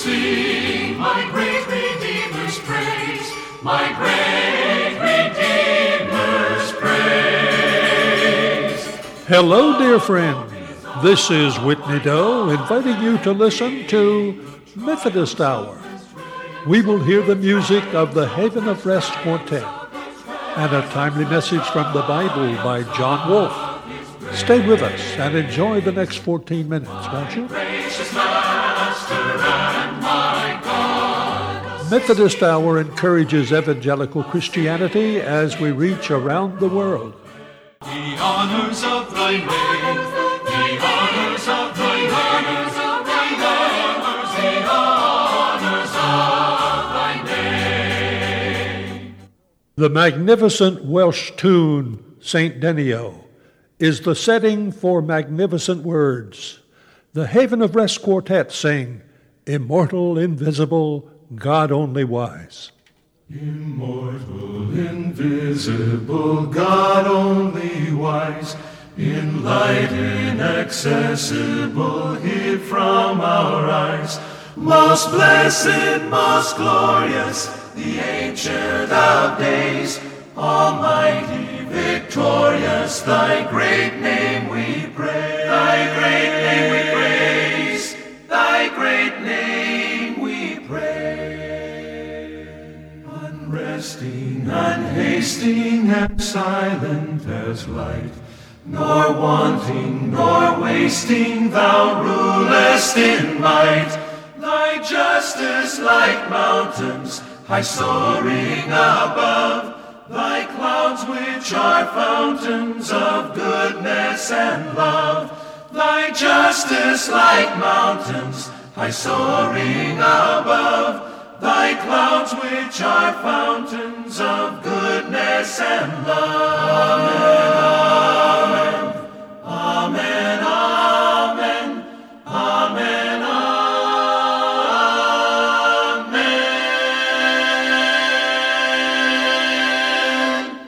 sing my great Redeemer's praise, my great Redeemer's praise. Hello, dear friend. This is Whitney Doe inviting you to listen to Methodist Hour. We will hear the music of the Haven of Rest Quartet and a timely message from the Bible by John Wolfe. Stay with us and enjoy the next 14 minutes, won't you? Methodist Hour encourages evangelical Christianity as we reach around the world. The honors of thy name, the honors of thy name, the honors of thy name. The magnificent Welsh tune, St. Denio, is the setting for magnificent words. The Haven of Rest Quartet sing, Immortal, invisible, God only wise. Immortal, invisible, God only wise, in light inaccessible, hid from our eyes. Most blessed, most glorious, the Ancient of Days, Almighty, victorious, thy great name we praise. Thy great name we praise. Thy great name we praise. Unresting, unhasting, and silent as light, nor wanting, nor wasting, thou rulest in might. Thy justice like mountains, high soaring above, thy clouds which are fountains of goodness and love. Thy justice like mountains, high soaring above, thy clouds which are fountains of goodness and love. Amen, amen, amen, amen.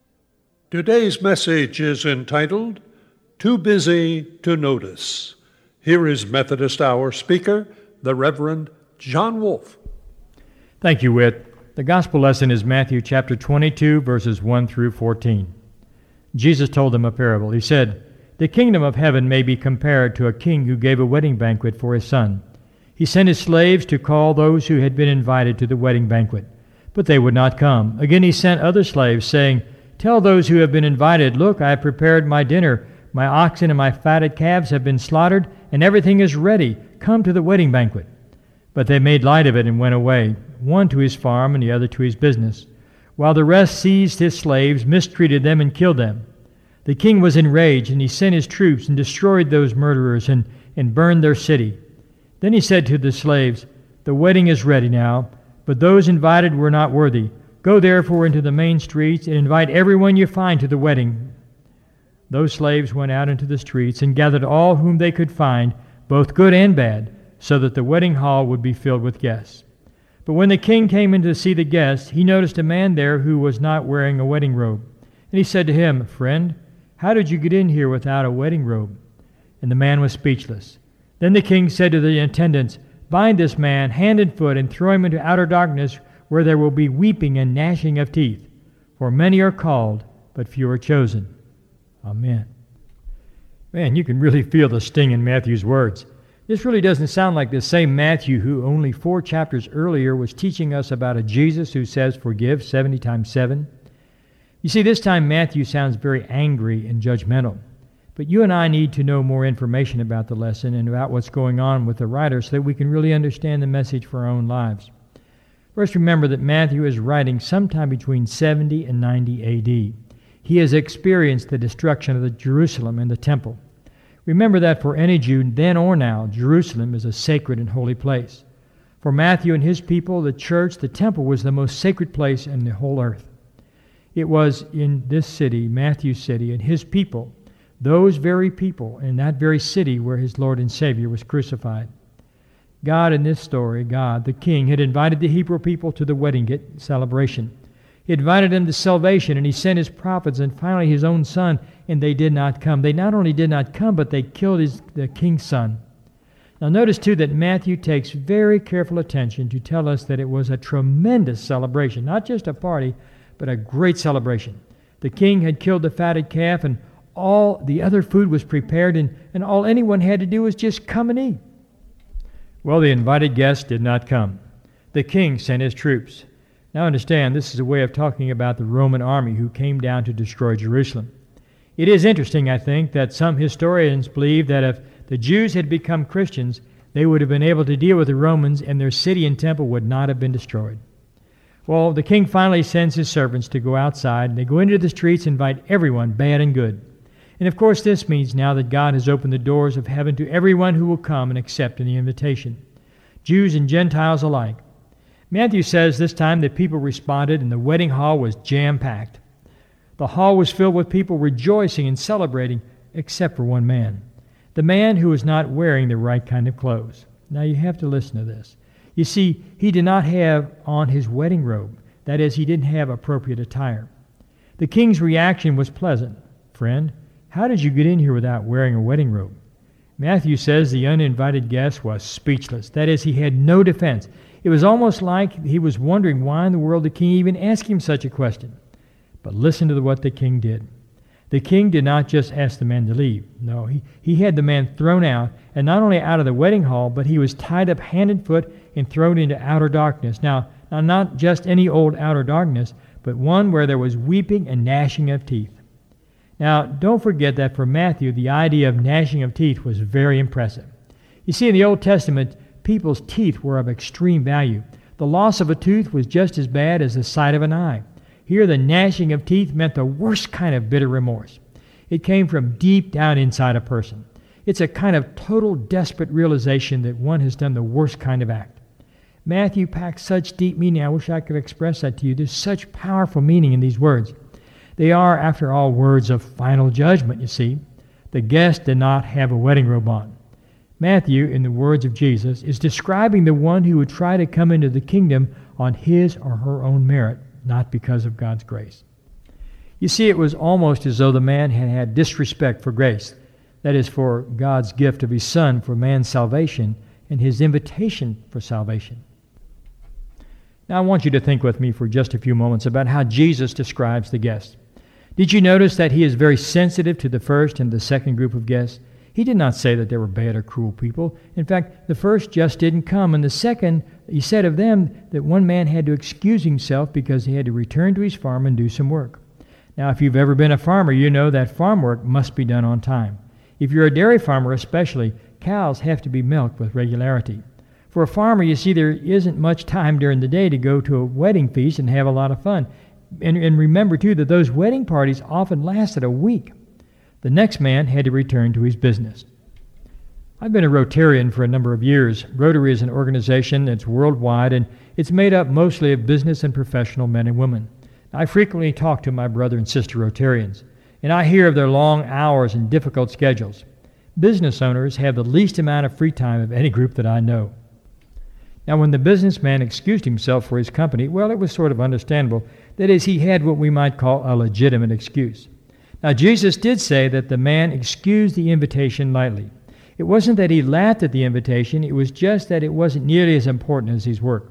Today's message is entitled, Too Busy to Notice. Here is Methodist Hour speaker, the Reverend John Wolfe. Thank you, Whit. The gospel lesson is Matthew chapter 22, verses 1 through 14. Jesus told them a parable. He said, "The kingdom of heaven may be compared to a king who gave a wedding banquet for his son. He sent his slaves to call those who had been invited to the wedding banquet, but they would not come. Again he sent other slaves, saying, 'Tell those who have been invited, look, I have prepared my dinner. My oxen and my fatted calves have been slaughtered, and everything is ready. Come to the wedding banquet.' But they made light of it and went away, one to his farm and the other to his business, while the rest seized his slaves, mistreated them, and killed them. The king was enraged, and he sent his troops and destroyed those murderers and burned their city. Then he said to the slaves, 'The wedding is ready now, but those invited were not worthy. Go therefore into the main streets and invite everyone you find to the wedding.' Those slaves went out into the streets and gathered all whom they could find, both good and bad, so that the wedding hall would be filled with guests. But when the king came in to see the guests, he noticed a man there who was not wearing a wedding robe. And he said to him, 'Friend, how did you get in here without a wedding robe?' And the man was speechless. Then the king said to the attendants, 'Bind this man hand and foot and throw him into outer darkness, where there will be weeping and gnashing of teeth. For many are called, but few are chosen.'" Amen. Man, you can really feel the sting in Matthew's words. This really doesn't sound like the same Matthew who only 4 chapters earlier was teaching us about a Jesus who says forgive 70 times 7. You see, this time Matthew sounds very angry and judgmental. But you and I need to know more information about the lesson and about what's going on with the writer so that we can really understand the message for our own lives. First, remember that Matthew is writing sometime between 70 and 90 A.D. He has experienced the destruction of the Jerusalem and the temple. Remember that for any Jew, then or now, Jerusalem is a sacred and holy place. For Matthew and his people, the church, the temple, was the most sacred place in the whole earth. It was in this city, Matthew's city, and his people, those very people in that very city where his Lord and Savior was crucified. God, in this story, God, the King, had invited the Hebrew people to the wedding celebration. He invited them to salvation, and he sent his prophets and finally his own son, and they did not come. They not only did not come, but they killed the king's son. Now notice too that Matthew takes very careful attention to tell us that it was a tremendous celebration, not just a party, but a great celebration. The king had killed the fatted calf, and all the other food was prepared, and all anyone had to do was just come and eat. Well, the invited guests did not come. The king sent his troops. Now understand, this is a way of talking about the Roman army who came down to destroy Jerusalem. It is interesting, I think, that some historians believe that if the Jews had become Christians, they would have been able to deal with the Romans and their city and temple would not have been destroyed. Well, the king finally sends his servants to go outside, and they go into the streets and invite everyone, bad and good. And of course this means now that God has opened the doors of heaven to everyone who will come and accept the invitation, Jews and Gentiles alike. Matthew says this time that people responded and the wedding hall was jam-packed. The hall was filled with people rejoicing and celebrating, except for one man, the man who was not wearing the right kind of clothes. Now you have to listen to this. You see, he did not have on his wedding robe. That is, he didn't have appropriate attire. The king's reaction was pleasant. Friend, how did you get in here without wearing a wedding robe? Matthew says the uninvited guest was speechless. That is, he had no defense. It was almost like he was wondering why in the world the king even asked him such a question. But listen to what the king did. The king did not just ask the man to leave. No, he had the man thrown out, and not only out of the wedding hall, but he was tied up hand and foot and thrown into outer darkness. Now, not just any old outer darkness, but one where there was weeping and gnashing of teeth. Now, don't forget that for Matthew, the idea of gnashing of teeth was very impressive. You see, in the Old Testament, people's teeth were of extreme value. The loss of a tooth was just as bad as the sight of an eye. Here, the gnashing of teeth meant the worst kind of bitter remorse. It came from deep down inside a person. It's a kind of total desperate realization that one has done the worst kind of act. Matthew packs such deep meaning. I wish I could express that to you. There's such powerful meaning in these words. They are, after all, words of final judgment, you see. The guest did not have a wedding robe on. Matthew, in the words of Jesus, is describing the one who would try to come into the kingdom on his or her own merit, not because of God's grace. You see, it was almost as though the man had had disrespect for grace, that is, for God's gift of his Son for man's salvation and his invitation for salvation. Now I want you to think with me for just a few moments about how Jesus describes the guests. Did you notice that he is very sensitive to the first and the second group of guests? He did not say that they were bad or cruel people. In fact, the first just didn't come, and the second, he said of them that one man had to excuse himself because he had to return to his farm and do some work. Now, if you've ever been a farmer, you know that farm work must be done on time. If you're a dairy farmer especially, cows have to be milked with regularity. For a farmer, you see, there isn't much time during the day to go to a wedding feast and have a lot of fun. And remember, too, that those wedding parties often lasted a week. The next man had to return to his business. I've been a Rotarian for a number of years. Rotary is an organization that's worldwide, and it's made up mostly of business and professional men and women. I frequently talk to my brother and sister Rotarians, and I hear of their long hours and difficult schedules. Business owners have the least amount of free time of any group that I know. Now, when the businessman excused himself for his company, well, it was sort of understandable. That is, he had what we might call a legitimate excuse. Now, Jesus did say that the man excused the invitation lightly. It wasn't that he laughed at the invitation, it was just that it wasn't nearly as important as his work.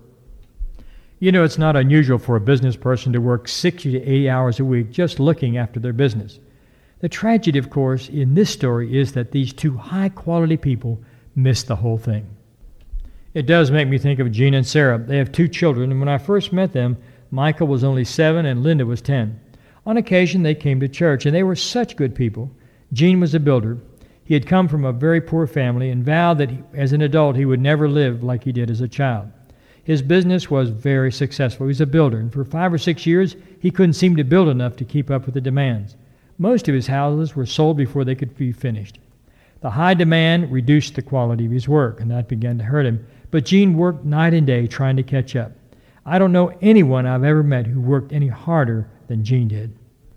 You know, it's not unusual for a business person to work 60 to 80 hours a week just looking after their business. The tragedy, of course, in this story is that these two high-quality people missed the whole thing. It does make me think of Gene and Sarah. They have 2 children, and when I first met them, Michael was only 7 and Linda was 10. On occasion, they came to church, and they were such good people. Gene was a builder. He had come from a very poor family and vowed that as an adult he would never live like he did as a child. His business was very successful. He was a builder, and for 5 or 6 years, he couldn't seem to build enough to keep up with the demands. Most of his houses were sold before they could be finished. The high demand reduced the quality of his work, and that began to hurt him. But Gene worked night and day trying to catch up. I don't know anyone I've ever met who worked any harder than Gene did.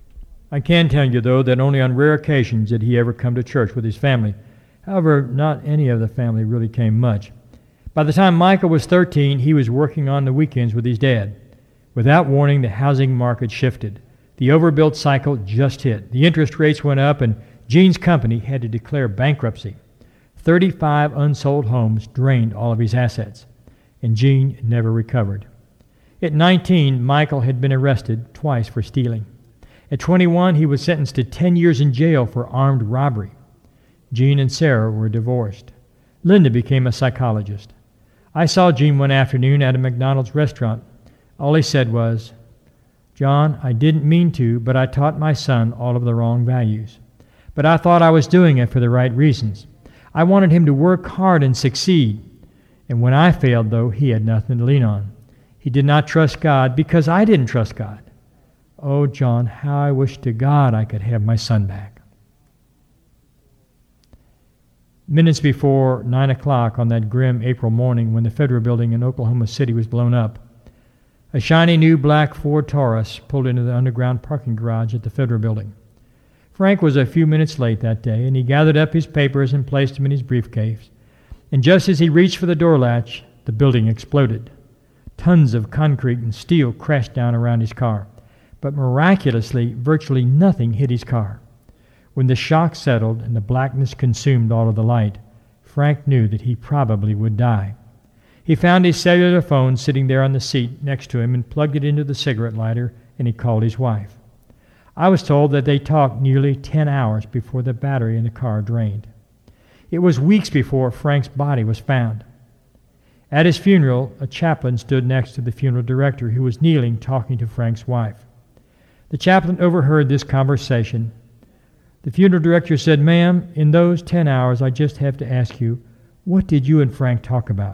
I can tell you, though, that only on rare occasions did he ever come to church with his family. However, not any of the family really came much. By the time Michael was 13, he was working on the weekends with his dad. Without warning, the housing market shifted. The overbuilt cycle just hit. The interest rates went up, and Gene's company had to declare bankruptcy. 35 unsold homes drained all of his assets, and Gene never recovered. At 19, Michael had been arrested twice for stealing. At 21, he was sentenced to 10 years in jail for armed robbery. Gene and Sarah were divorced. Linda became a psychologist. I saw Gene one afternoon at a McDonald's restaurant. All he said was, "John, I didn't mean to, but I taught my son all of the wrong values. But I thought I was doing it for the right reasons. I wanted him to work hard and succeed. And when I failed, though, he had nothing to lean on. He did not trust God because I didn't trust God. Oh, John, how I wish to God I could have my son back." Minutes before 9 o'clock on that grim April morning when the Federal Building in Oklahoma City was blown up, a shiny new black Ford Taurus pulled into the underground parking garage at the Federal Building. Frank was a few minutes late that day, and he gathered up his papers and placed them in his briefcase. And just as he reached for the door latch, the building exploded. Tons of concrete and steel crashed down around his car, but miraculously, virtually nothing hit his car. When the shock settled and the blackness consumed all of the light, Frank knew that he probably would die. He found his cellular phone sitting there on the seat next to him and plugged it into the cigarette lighter, and he called his wife. I was told that they talked nearly 10 hours before the battery in the car drained. It was weeks before Frank's body was found. At his funeral, a chaplain stood next to the funeral director who was kneeling talking to Frank's wife. The chaplain overheard this conversation. The funeral director said, "Ma'am, in those 10 hours, I just have to ask you, what did you and Frank talk about?"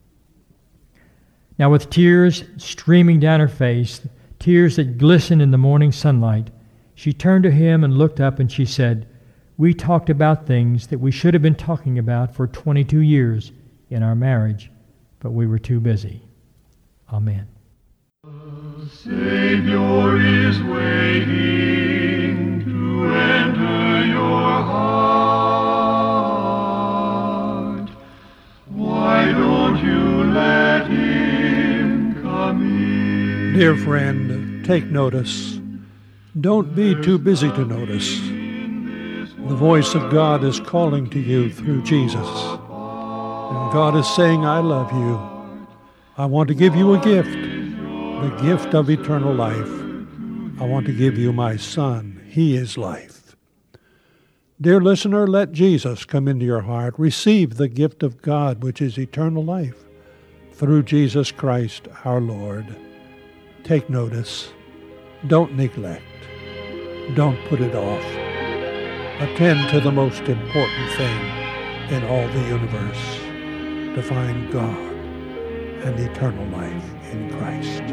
Now, with tears streaming down her face, tears that glistened in the morning sunlight, she turned to him and looked up and she said, "We talked about things that we should have been talking about for 22 years in our marriage, but we were too busy." Amen. The Savior is waiting to enter your heart. Why don't you let him come in? Dear friend, take notice. Don't be too busy to notice. The voice of God is calling to you through Jesus. And God is saying, "I love you. I want to give you a gift, the gift of eternal life. I want to give you my Son. He is life." Dear listener, let Jesus come into your heart. Receive the gift of God, which is eternal life, through Jesus Christ our Lord. Take notice. Don't neglect. Don't put it off. Attend to the most important thing in all the universe, to find God and eternal life in Christ.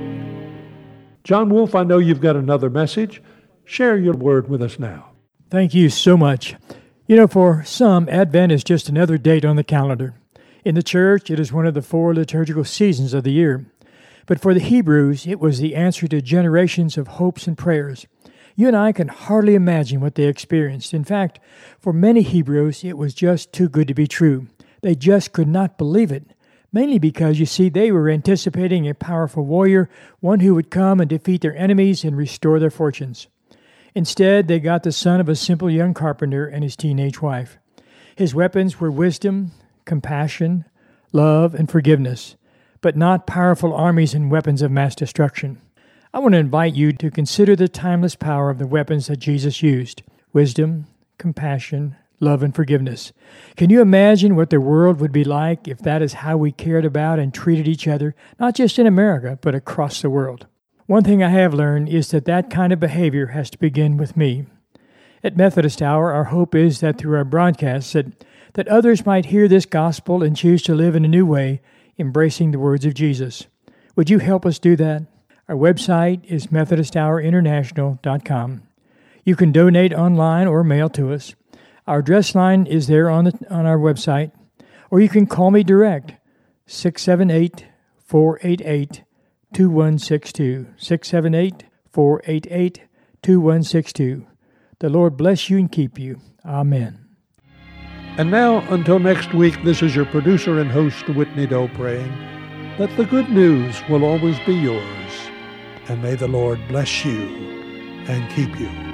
John Wolfe, I know you've got another message. Share your word with us now. Thank you so much. You know, for some, Advent is just another date on the calendar. In the church, it is one of the 4 liturgical seasons of the year. But for the Hebrews, it was the answer to generations of hopes and prayers. You and I can hardly imagine what they experienced. In fact, for many Hebrews, it was just too good to be true. They just could not believe it, mainly because, you see, they were anticipating a powerful warrior, one who would come and defeat their enemies and restore their fortunes. Instead, they got the son of a simple young carpenter and his teenage wife. His weapons were wisdom, compassion, love, and forgiveness, but not powerful armies and weapons of mass destruction. I want to invite you to consider the timeless power of the weapons that Jesus used: wisdom, compassion, love, and forgiveness. Can you imagine what the world would be like if that is how we cared about and treated each other, not just in America, but across the world? One thing I have learned is that kind of behavior has to begin with me. At Methodist Hour, our hope is that through our broadcasts that others might hear this gospel and choose to live in a new way, embracing the words of Jesus. Would you help us do that? Our website is MethodistHourInternational.com. You can donate online or mail to us. Our address line is there on our website, or you can call me direct, 678-488-2162, 678-488-2162. The Lord bless you and keep you. Amen. And now, until next week, this is your producer and host, Whitney Doe, praying that the good news will always be yours, and may the Lord bless you and keep you.